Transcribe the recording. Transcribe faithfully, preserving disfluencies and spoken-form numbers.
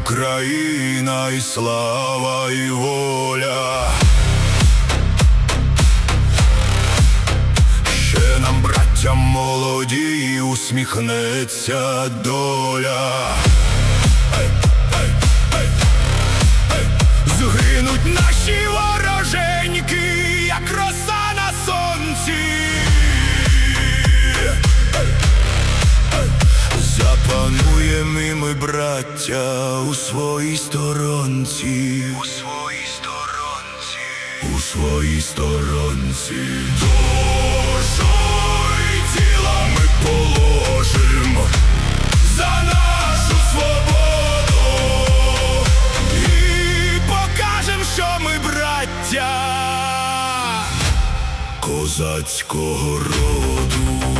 Україна і слава, і воля. Ще нам, браття молоді, усміхнеться доля. Згинуть наші вороженьки, як роса на сонці. Запануємо і ми, браття, у своїй сторонці. У своїй сторонці. У своїй сторонці. Душу і тіло ми положим за нашу свободу. І покажем, що ми, браття, козацького роду.